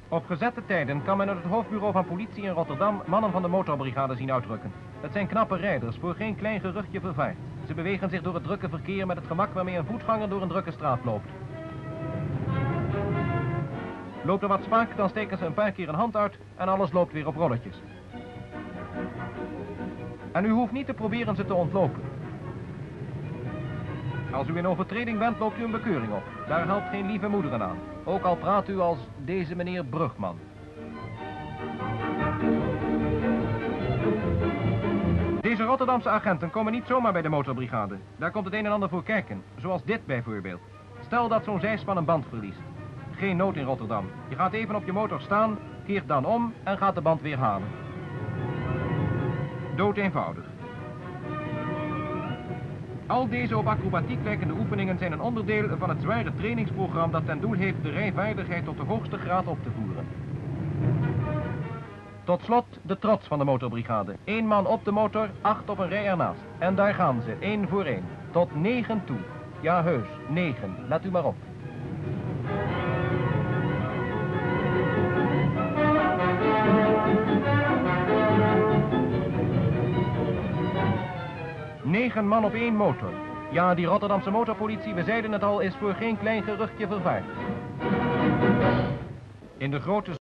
Op gezette tijden kan men uit het hoofdbureau van politie in Rotterdam mannen van de motorbrigade zien uitrukken. Het zijn knappe rijders, voor geen klein geruchtje vervaard. Ze bewegen zich door het drukke verkeer met het gemak waarmee een voetganger door een drukke straat loopt. Loopt er wat spaak, dan steken ze een paar keer een hand uit en alles loopt weer op rolletjes. En u hoeft niet te proberen ze te ontlopen. Als u in overtreding bent, loopt u een bekeuring op. Daar helpt geen lieve moederen aan. Ook al praat u als deze meneer Brugman. Deze Rotterdamse agenten komen niet zomaar bij de motorbrigade. Daar komt het een en ander voor kijken. Zoals dit bijvoorbeeld. Stel dat zo'n zijspan een band verliest. Geen nood in Rotterdam. Je gaat even op je motor staan, keert dan om en gaat de band weer halen. Dood eenvoudig. Al deze op acrobatiek lijkende oefeningen zijn een onderdeel van het zware trainingsprogramma dat ten doel heeft de rijvaardigheid tot de hoogste graad op te voeren. Tot slot de trots van de motorbrigade. 1 man op de motor, 8 op een rij ernaast. En daar gaan ze, 1 voor 1. Tot 9 toe. Ja heus, 9. Let u maar op. Negen man op 1 motor. Ja, die Rotterdamse motorpolitie, we zeiden het al, is voor geen klein geruchtje vervaard. In de grote